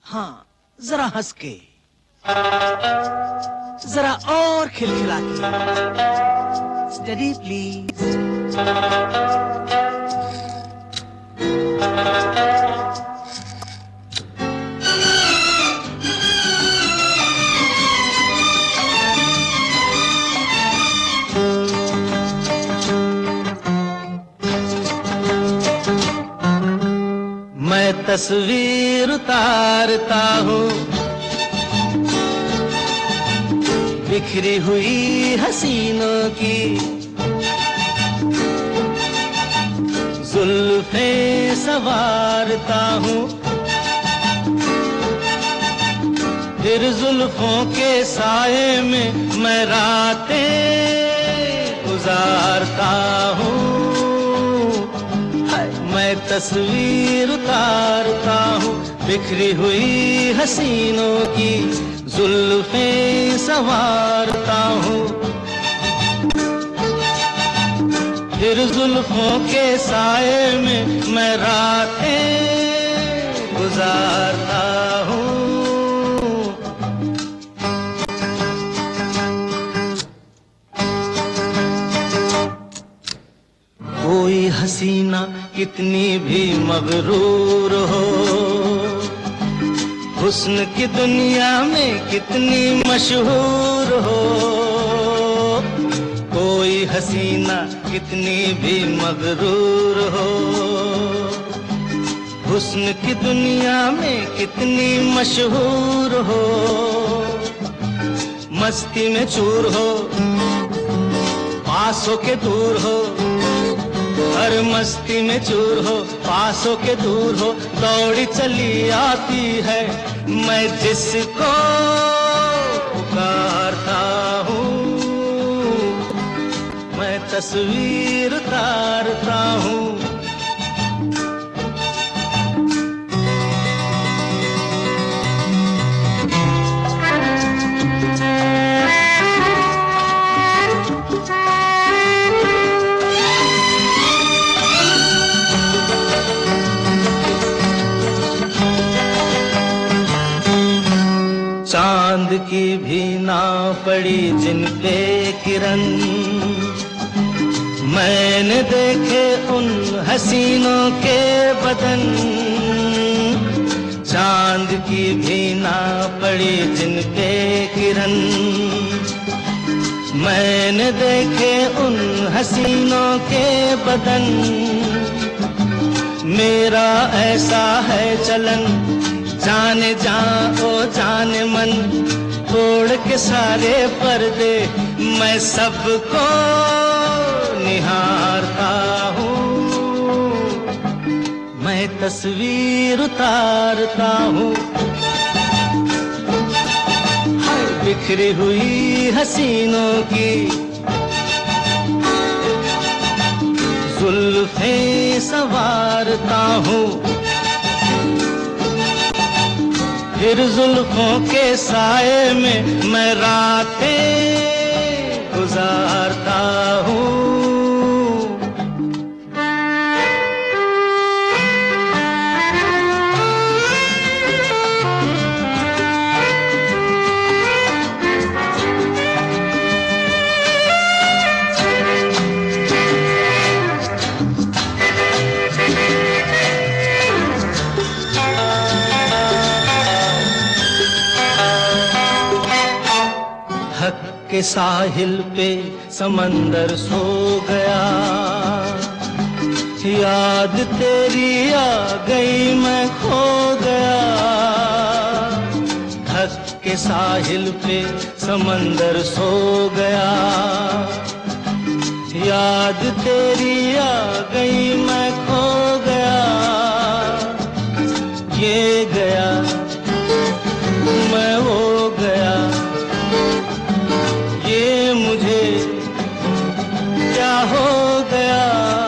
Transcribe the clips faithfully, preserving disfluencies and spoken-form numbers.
हाँ, जरा हंस के, जरा और खिलखिला के। Steady please. मैं तस्वीर उतारता हूँ बिखरी हुई हसीनों की, जुल्फें संवारता हूँ, फिर जुल्फों के साए में मैं रातें गुजारता हूँ। मैं तस्वीर उतारता हूँ बिखरी हुई हसीनों की, जुल्फें संवारता हूँ, फिर जुल्फों के साए में मैं रातें गुजारता हूँ। कोई हसीना कितनी भी मगरूर हो, हुस्न की दुनिया में कितनी मशहूर हो। कोई हसीना कितनी भी मगरूर हो, हुस्न की दुनिया में कितनी मशहूर हो। मस्ती में चूर हो, पासों के दूर हो, हर मस्ती में चूर हो, पासों के दूर हो, दौड़ी चली आती है मैं जिसको पुकारता हूँ। मैं तस्वीर उतारता हूँ चांद की भी ना पड़ी जिन पे किरण, मैंने देखे उन हसीनों के बदन। चांद की भी ना पड़ी जिन पे किरण, मैंने देखे उन हसीनों के बदन। मेरा ऐसा है चलन, जाने जा ओ जाने मन, तोड़ के सारे पर्दे मैं सबको निहारता हूँ। मैं तस्वीर उतारता हूँ बिखरी हुई हसीनों की, जुल्फें संवारता हूँ, फिर जुल्फों के साए में मैं रातें गुजारता हूँ। के साहिल पे समंदर सो गया, याद तेरी आ गई मैं खो गया। थक के साहिल पे समंदर सो गया, याद तेरी आ गई मैं खो गया। ये गया मैं वो गया, ये मुझे क्या हो गया।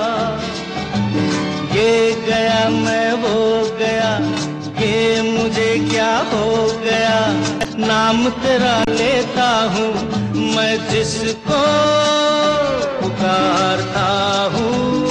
ये गया मैं वो गया, ये मुझे क्या हो गया। नाम तेरा लेता हूँ मैं जिसको पुकारता हूँ।